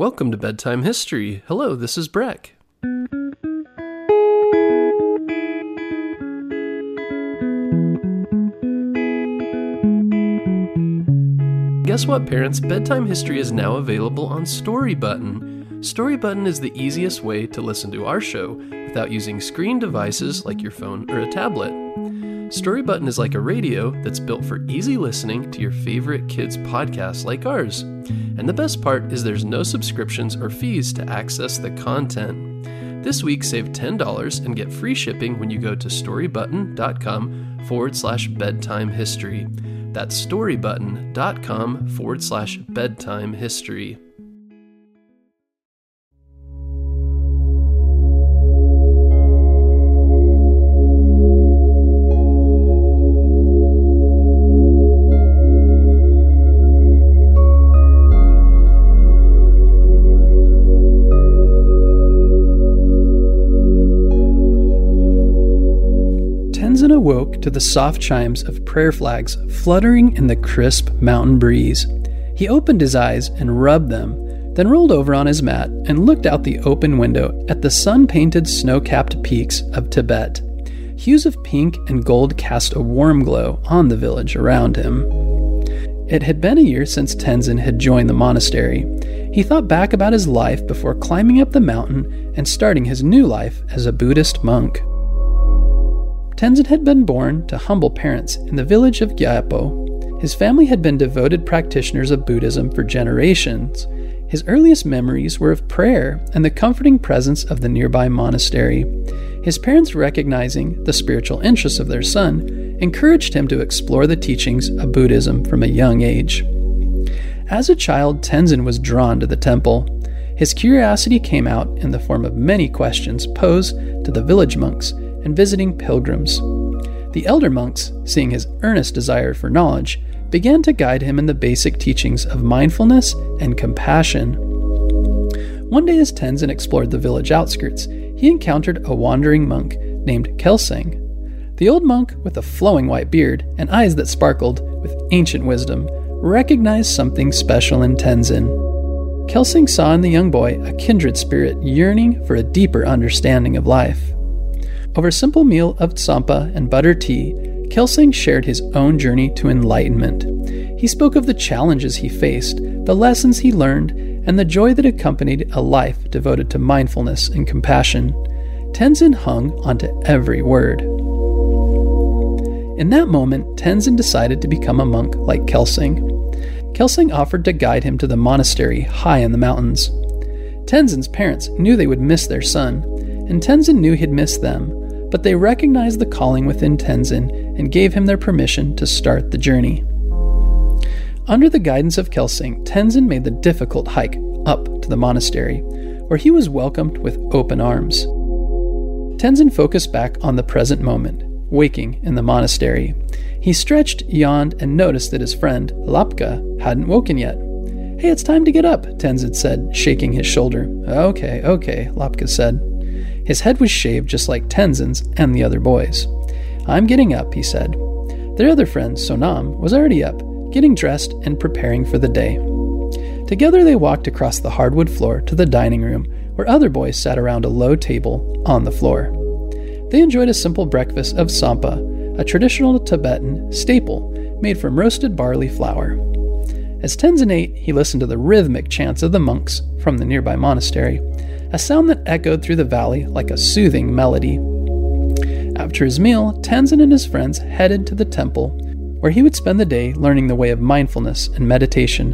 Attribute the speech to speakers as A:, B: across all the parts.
A: Welcome to Bedtime History. Hello, this is Breck. Guess what, parents? Bedtime History is now available on Storybutton. Storybutton is the easiest way to listen to our show without using screen devices like your phone or a tablet. Storybutton is like a radio that's built for easy listening to your favorite kids' podcasts like ours. And the best part is there's no subscriptions or fees to access the content. This week, save $10 and get free shipping when you go to storybutton.com/bedtime history. That's storybutton.com/bedtime history. Tenzin awoke to the soft chimes of prayer flags fluttering in the crisp mountain breeze. He opened his eyes and rubbed them, then rolled over on his mat and looked out the open window at the sun-painted snow-capped peaks of Tibet. Hues of pink and gold cast a warm glow on the village around him. It had been a year since Tenzin had joined the monastery. He thought back about his life before climbing up the mountain and starting his new life as a Buddhist monk. Tenzin had been born to humble parents in the village of Gyalpo. His family had been devoted practitioners of Buddhism for generations. His earliest memories were of prayer and the comforting presence of the nearby monastery. His parents, recognizing the spiritual interests of their son, encouraged him to explore the teachings of Buddhism from a young age. As a child, Tenzin was drawn to the temple. His curiosity came out in the form of many questions posed to the village monks and visiting pilgrims. The elder monks, seeing his earnest desire for knowledge, began to guide him in the basic teachings of mindfulness and compassion. One day as Tenzin explored the village outskirts, he encountered a wandering monk named Kelsang. The old monk, with a flowing white beard and eyes that sparkled with ancient wisdom, recognized something special in Tenzin. Kelsang saw in the young boy a kindred spirit yearning for a deeper understanding of life. Over a simple meal of tsampa and butter tea, Kelsang shared his own journey to enlightenment. He spoke of the challenges he faced, the lessons he learned, and the joy that accompanied a life devoted to mindfulness and compassion. Tenzin hung onto every word. In that moment, Tenzin decided to become a monk like Kelsang. Kelsang offered to guide him to the monastery high in the mountains. Tenzin's parents knew they would miss their son, and Tenzin knew he'd miss them, but they recognized the calling within Tenzin and gave him their permission to start the journey. Under the guidance of Kelsang, Tenzin made the difficult hike up to the monastery, where he was welcomed with open arms. Tenzin focused back on the present moment, waking in the monastery. He stretched, yawned, and noticed that his friend, Lapka, hadn't woken yet. "Hey, it's time to get up," Tenzin said, shaking his shoulder. Okay, Lapka said. His head was shaved just like Tenzin's and the other boys. "I'm getting up," he said. Their other friend, Sonam, was already up, getting dressed and preparing for the day. Together they walked across the hardwood floor to the dining room, where other boys sat around a low table on the floor. They enjoyed a simple breakfast of tsampa, a traditional Tibetan staple made from roasted barley flour. As Tenzin ate, he listened to the rhythmic chants of the monks from the nearby monastery, a sound that echoed through the valley like a soothing melody. After his meal, Tenzin and his friends headed to the temple, where he would spend the day learning the way of mindfulness and meditation.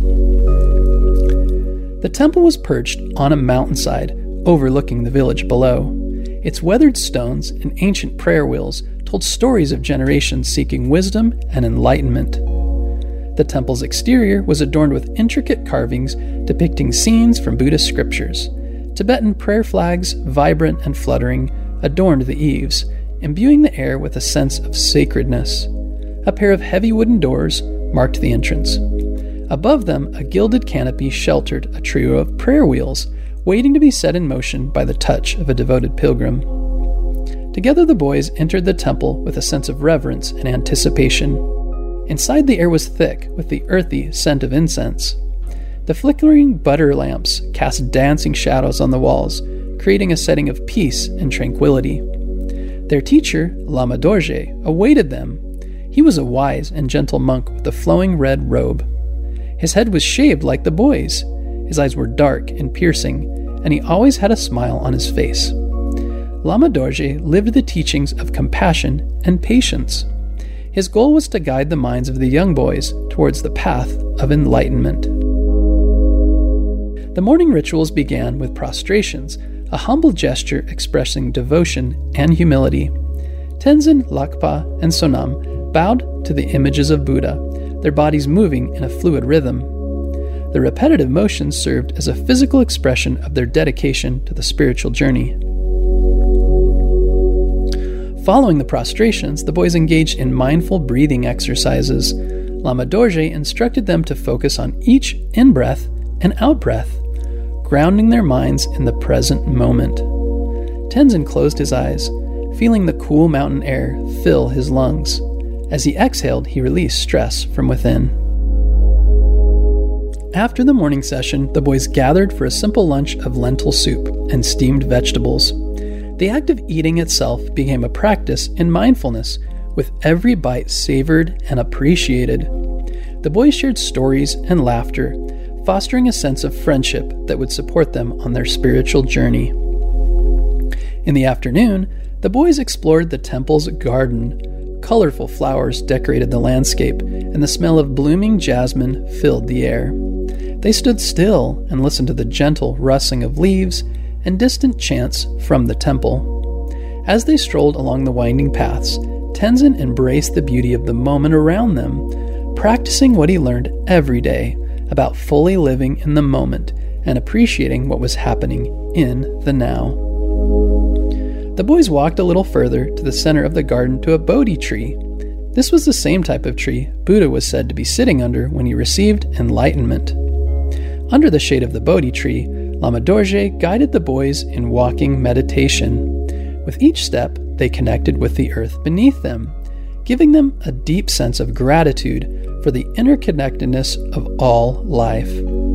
A: The temple was perched on a mountainside overlooking the village below. Its weathered stones and ancient prayer wheels told stories of generations seeking wisdom and enlightenment. The temple's exterior was adorned with intricate carvings depicting scenes from Buddhist scriptures. Tibetan prayer flags, vibrant and fluttering, adorned the eaves, imbuing the air with a sense of sacredness. A pair of heavy wooden doors marked the entrance. Above them, a gilded canopy sheltered a trio of prayer wheels, waiting to be set in motion by the touch of a devoted pilgrim. Together the boys entered the temple with a sense of reverence and anticipation. Inside, the air was thick with the earthy scent of incense. The flickering butter lamps cast dancing shadows on the walls, creating a setting of peace and tranquility. Their teacher, Lama Dorje, awaited them. He was a wise and gentle monk with a flowing red robe. His head was shaved like the boys. His eyes were dark and piercing, and he always had a smile on his face. Lama Dorje lived the teachings of compassion and patience. His goal was to guide the minds of the young boys towards the path of enlightenment. The morning rituals began with prostrations, a humble gesture expressing devotion and humility. Tenzin, Lakpa, and Sonam bowed to the images of Buddha, their bodies moving in a fluid rhythm. The repetitive motions served as a physical expression of their dedication to the spiritual journey. Following the prostrations, the boys engaged in mindful breathing exercises. Lama Dorje instructed them to focus on each in-breath and out-breath, grounding their minds in the present moment. Tenzin closed his eyes, feeling the cool mountain air fill his lungs. As he exhaled, he released stress from within. After the morning session, the boys gathered for a simple lunch of lentil soup and steamed vegetables. The act of eating itself became a practice in mindfulness, with every bite savored and appreciated. The boys shared stories and laughter, fostering a sense of friendship that would support them on their spiritual journey. In the afternoon, the boys explored the temple's garden. Colorful flowers decorated the landscape, and the smell of blooming jasmine filled the air. They stood still and listened to the gentle rustling of leaves and distant chants from the temple. As they strolled along the winding paths, Tenzin embraced the beauty of the moment around them, practicing what he learned every day about fully living in the moment and appreciating what was happening in the now. The boys walked a little further to the center of the garden to a Bodhi tree. This was the same type of tree Buddha was said to be sitting under when he received enlightenment. Under the shade of the Bodhi tree, Lama Dorje guided the boys in walking meditation. With each step, they connected with the earth beneath them, giving them a deep sense of gratitude for the interconnectedness of all life.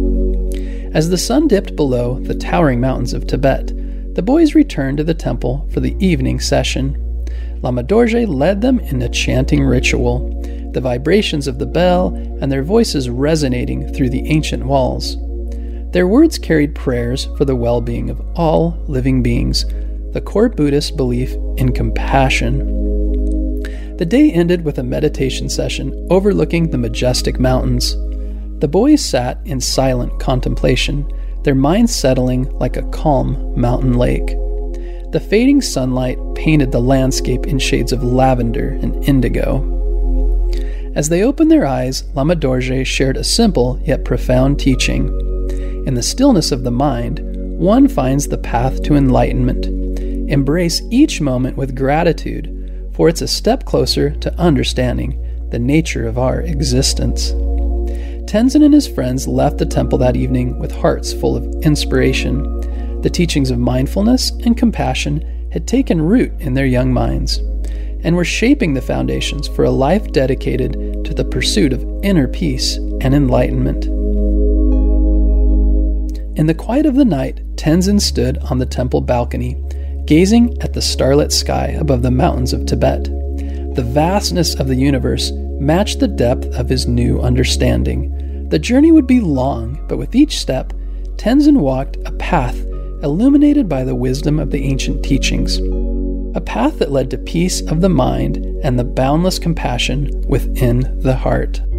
A: As the sun dipped below the towering mountains of Tibet, the boys returned to the temple for the evening session. Lama Dorje led them in a chanting ritual, the vibrations of the bell and their voices resonating through the ancient walls. Their words carried prayers for the well-being of all living beings, the core Buddhist belief in compassion. The day ended with a meditation session overlooking the majestic mountains. The boys sat in silent contemplation, their minds settling like a calm mountain lake. The fading sunlight painted the landscape in shades of lavender and indigo. As they opened their eyes, Lama Dorje shared a simple yet profound teaching. In the stillness of the mind, one finds the path to enlightenment. Embrace each moment with gratitude, for it's a step closer to understanding the nature of our existence. Tenzin and his friends left the temple that evening with hearts full of inspiration. The teachings of mindfulness and compassion had taken root in their young minds and were shaping the foundations for a life dedicated to the pursuit of inner peace and enlightenment. In the quiet of the night, Tenzin stood on the temple balcony, gazing at the starlit sky above the mountains of Tibet. The vastness of the universe matched the depth of his new understanding. The journey would be long, but with each step, Tenzin walked a path illuminated by the wisdom of the ancient teachings, a path that led to peace of the mind and the boundless compassion within the heart.